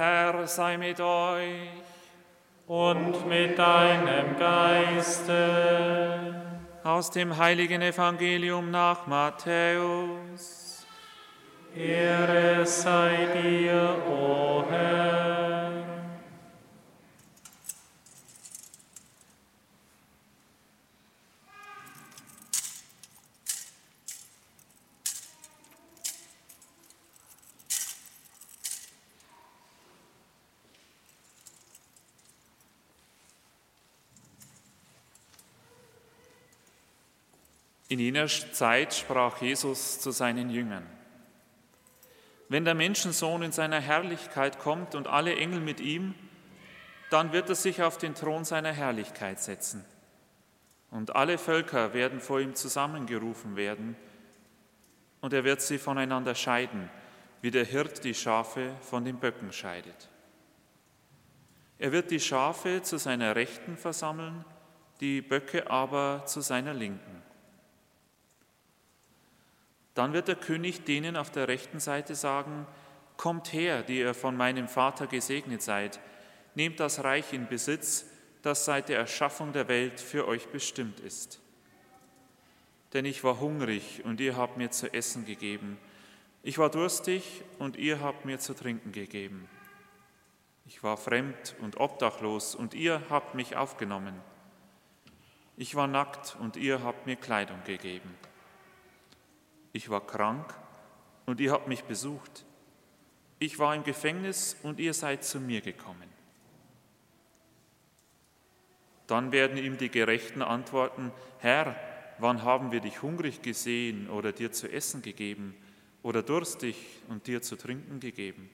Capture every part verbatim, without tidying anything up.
Herr sei mit euch. Und mit deinem Geiste. Aus dem heiligen Evangelium nach Matthäus. Ehre sei dir, o Herr. In jener Zeit sprach Jesus zu seinen Jüngern: Wenn der Menschensohn in seiner Herrlichkeit kommt und alle Engel mit ihm, dann wird er sich auf den Thron seiner Herrlichkeit setzen. Und alle Völker werden vor ihm zusammengerufen werden, und er wird sie voneinander scheiden, wie der Hirt die Schafe von den Böcken scheidet. Er wird die Schafe zu seiner Rechten versammeln, die Böcke aber zu seiner Linken. Dann wird der König denen auf der rechten Seite sagen: Kommt her, die ihr von meinem Vater gesegnet seid, nehmt das Reich in Besitz, das seit der Erschaffung der Welt für euch bestimmt ist. Denn ich war hungrig und ihr habt mir zu essen gegeben. Ich war durstig und ihr habt mir zu trinken gegeben. Ich war fremd und obdachlos und ihr habt mich aufgenommen. Ich war nackt und ihr habt mir Kleidung gegeben. Ich war krank und ihr habt mich besucht. Ich war im Gefängnis und ihr seid zu mir gekommen. Dann werden ihm die Gerechten antworten: Herr, wann haben wir dich hungrig gesehen oder dir zu essen gegeben oder durstig und dir zu trinken gegeben?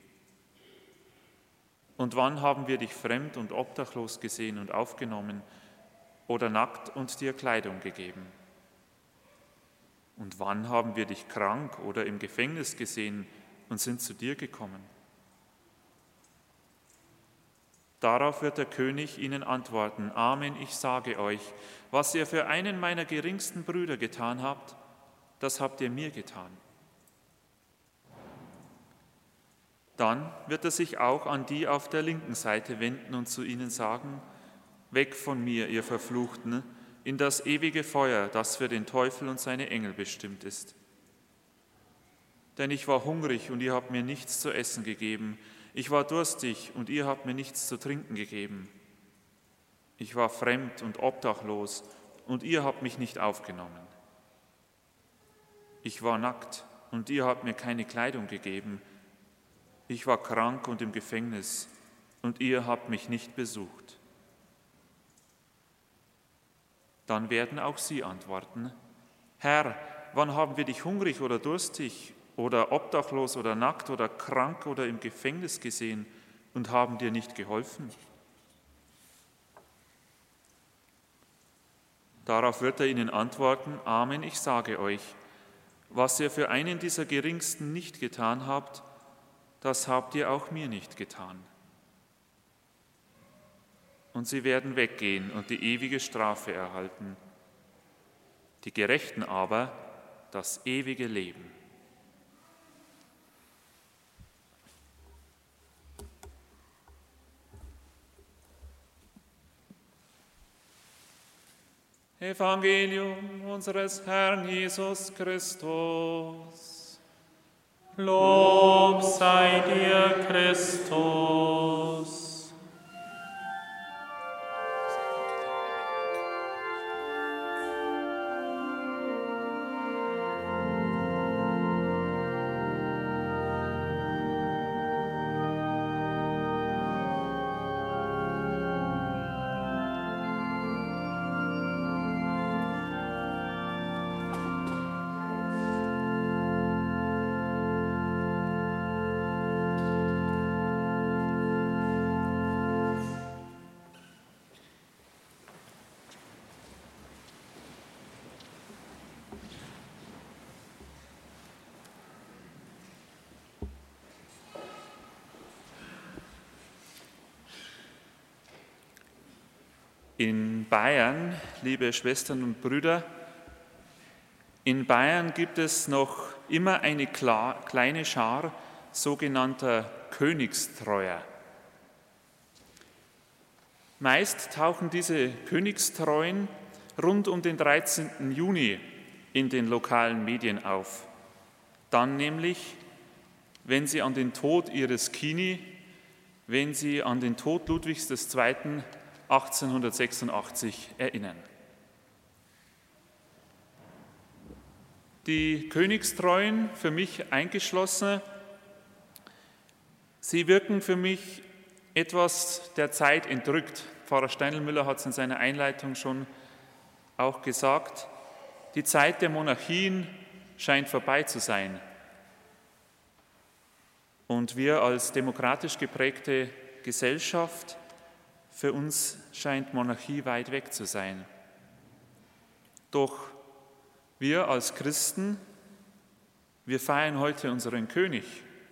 Und wann haben wir dich fremd und obdachlos gesehen und aufgenommen oder nackt und dir Kleidung gegeben? Und wann haben wir dich krank oder im Gefängnis gesehen und sind zu dir gekommen? Darauf wird der König ihnen antworten: Amen, ich sage euch, was ihr für einen meiner geringsten Brüder getan habt, das habt ihr mir getan. Dann wird er sich auch an die auf der linken Seite wenden und zu ihnen sagen: Weg von mir, ihr Verfluchten, in das ewige Feuer, das für den Teufel und seine Engel bestimmt ist. Denn ich war hungrig und ihr habt mir nichts zu essen gegeben. Ich war durstig und ihr habt mir nichts zu trinken gegeben. Ich war fremd und obdachlos und ihr habt mich nicht aufgenommen. Ich war nackt und ihr habt mir keine Kleidung gegeben. Ich war krank und im Gefängnis und ihr habt mich nicht besucht. Dann werden auch sie antworten: Herr, wann haben wir dich hungrig oder durstig oder obdachlos oder nackt oder krank oder im Gefängnis gesehen und haben dir nicht geholfen? Darauf wird er ihnen antworten: Amen, ich sage euch, was ihr für einen dieser Geringsten nicht getan habt, das habt ihr auch mir nicht getan. Und sie werden weggehen und die ewige Strafe erhalten, die Gerechten aber das ewige Leben. Evangelium unseres Herrn Jesus Christus. Lob sei dir, Christus. In Bayern, liebe Schwestern und Brüder, in Bayern gibt es noch immer eine kleine Schar sogenannter Königstreuer. Meist tauchen diese Königstreuen rund um den dreizehnten Juni in den lokalen Medien auf. Dann nämlich, wenn sie an den Tod ihres Kini, wenn sie an den Tod Ludwigs der Zweiten achtzehnhundertsechsundachtzig erinnern. Die Königstreuen, für mich eingeschlossen, sie wirken für mich etwas der Zeit entrückt. Pfarrer Steinl-Müller hat es in seiner Einleitung schon auch gesagt. Die Zeit der Monarchien scheint vorbei zu sein. Und wir als demokratisch geprägte Gesellschaft, für uns scheint Monarchie weit weg zu sein. Doch wir als Christen, wir feiern heute unseren König.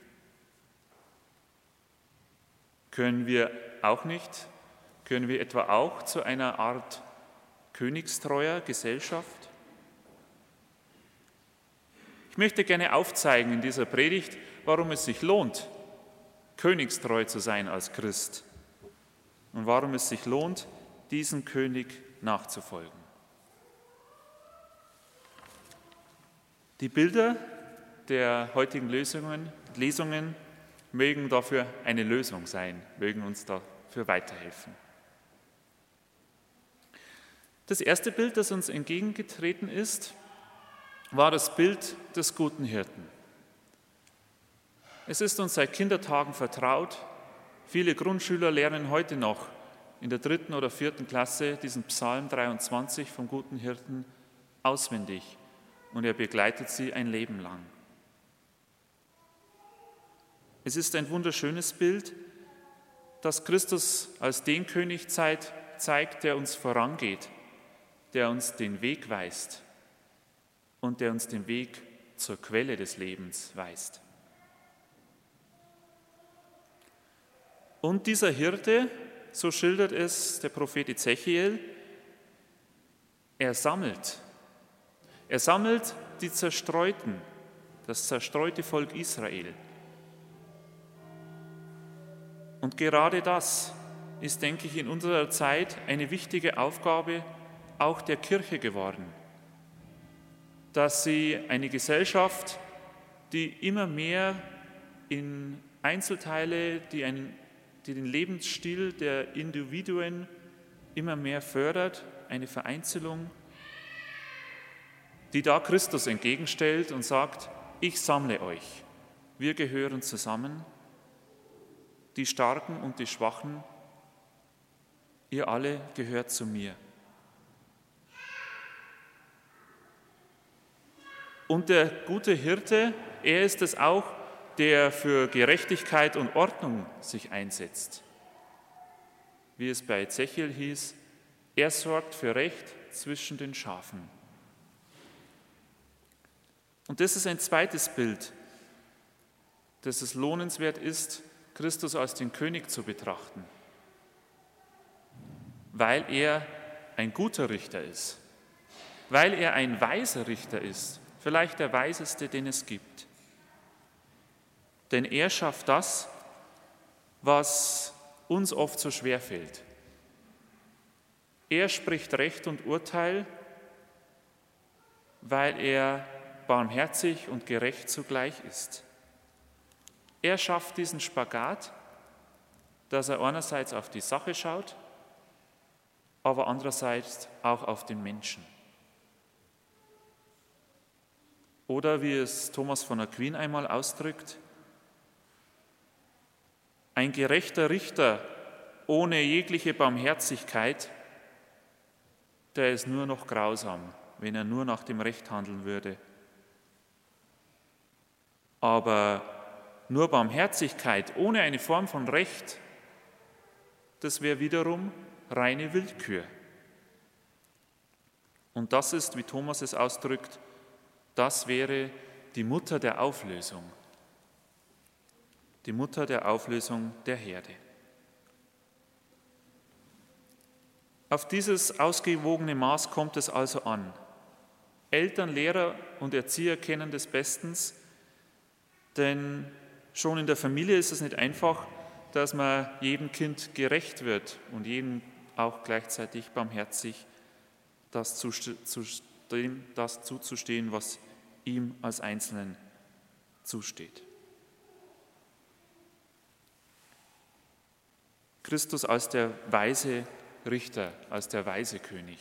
Können wir auch nicht, können wir etwa auch zu einer Art königstreuer Gesellschaft? Ich möchte gerne aufzeigen in dieser Predigt, warum es sich lohnt, königstreu zu sein als Christ und warum es sich lohnt, diesem König nachzufolgen. Die Bilder der heutigen Lesungen, Lesungen mögen dafür eine Lösung sein, mögen uns dafür weiterhelfen. Das erste Bild, das uns entgegengetreten ist, war das Bild des guten Hirten. Es ist uns seit Kindertagen vertraut. Viele Grundschüler lernen heute noch in der dritten oder vierten Klasse diesen Psalm dreiundzwanzig vom guten Hirten auswendig und er begleitet sie ein Leben lang. Es ist ein wunderschönes Bild, das Christus als den König zeigt, der uns vorangeht, der uns den Weg weist und der uns den Weg zur Quelle des Lebens weist. Und dieser Hirte, so schildert es der Prophet Ezechiel, er sammelt. Er sammelt die Zerstreuten, das zerstreute Volk Israel. Und gerade das ist, denke ich, in unserer Zeit eine wichtige Aufgabe auch der Kirche geworden, dass sie eine Gesellschaft, die immer mehr in Einzelteile, die, einen, die den Lebensstil der Individuen immer mehr fördert, eine Vereinzelung, die da Christus entgegenstellt und sagt, ich sammle euch, wir gehören zusammen, die Starken und die Schwachen, ihr alle gehört zu mir. Und der gute Hirte, er ist es auch, der für Gerechtigkeit und Ordnung sich einsetzt. Wie es bei Ezechiel hieß, er sorgt für Recht zwischen den Schafen. Und das ist ein zweites Bild, dass es lohnenswert ist, Christus als den König zu betrachten, weil er ein guter Richter ist, weil er ein weiser Richter ist, vielleicht der weiseste, den es gibt. Denn er schafft das, was uns oft so schwer fällt. Er spricht Recht und Urteil, weil er barmherzig und gerecht zugleich ist. Er schafft diesen Spagat, dass er einerseits auf die Sache schaut, aber andererseits auch auf den Menschen. Oder wie es Thomas von Aquin einmal ausdrückt, ein gerechter Richter ohne jegliche Barmherzigkeit, der ist nur noch grausam, wenn er nur nach dem Recht handeln würde. Aber nur Barmherzigkeit ohne eine Form von Recht, das wäre wiederum reine Willkür. Und das ist, wie Thomas es ausdrückt, das wäre die Mutter der Auflösung. Die Mutter der Auflösung der Herde. Auf dieses ausgewogene Maß kommt es also an. Eltern, Lehrer und Erzieher kennen das bestens, denn schon in der Familie ist es nicht einfach, dass man jedem Kind gerecht wird und jedem auch gleichzeitig barmherzig, das, zu, zu, dem, das zuzustehen, was ihm als Einzelnen zusteht. Christus als der weise Richter, als der weise König.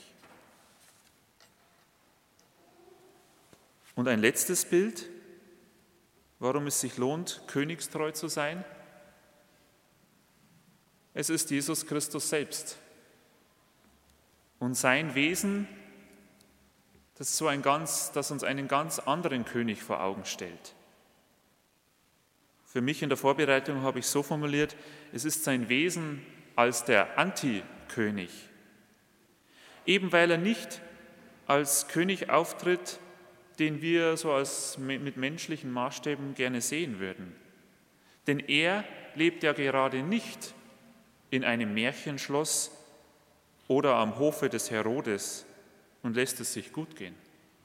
Und ein letztes Bild, warum es sich lohnt, königstreu zu sein. Es ist Jesus Christus selbst. Und sein Wesen, das, so ein ganz, das uns einen ganz anderen König vor Augen stellt. Für mich in der Vorbereitung habe ich so formuliert, es ist sein Wesen als der Antikönig. Eben weil er nicht als König auftritt, den wir so als mit menschlichen Maßstäben gerne sehen würden. Denn er lebt ja gerade nicht in einem Märchenschloss oder am Hofe des Herodes und lässt es sich gut gehen.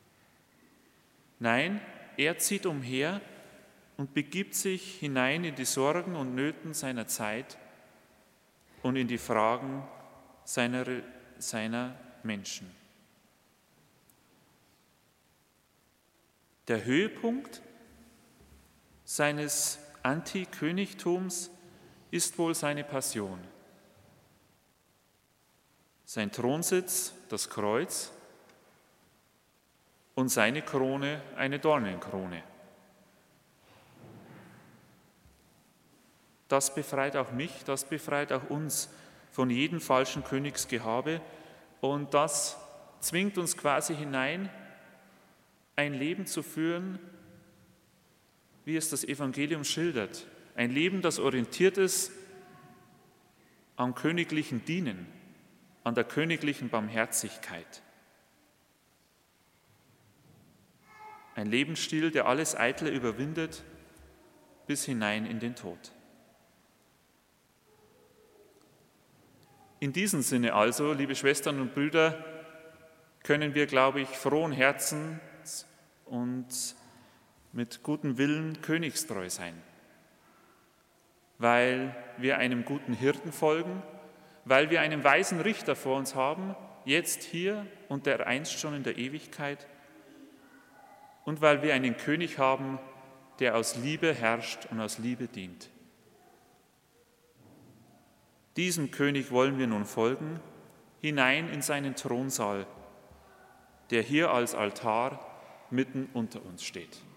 Nein, er zieht umher und begibt sich hinein in die Sorgen und Nöten seiner Zeit und in die Fragen seiner, seiner Menschen. Der Höhepunkt seines Antikönigtums ist wohl seine Passion. Sein Thronsitz, das Kreuz, und seine Krone, eine Dornenkrone. Das befreit auch mich, das befreit auch uns von jedem falschen Königsgehabe und das zwingt uns quasi hinein, ein Leben zu führen, wie es das Evangelium schildert. Ein Leben, das orientiert ist am königlichen Dienen, an der königlichen Barmherzigkeit. Ein Lebensstil, der alles Eitle überwindet, bis hinein in den Tod. In diesem Sinne also, liebe Schwestern und Brüder, können wir, glaube ich, frohen Herzens und mit gutem Willen königstreu sein, weil wir einem guten Hirten folgen, weil wir einen weisen Richter vor uns haben, jetzt hier und dereinst schon in der Ewigkeit, und weil wir einen König haben, der aus Liebe herrscht und aus Liebe dient. Diesem König wollen wir nun folgen, hinein in seinen Thronsaal, der hier als Altar mitten unter uns steht.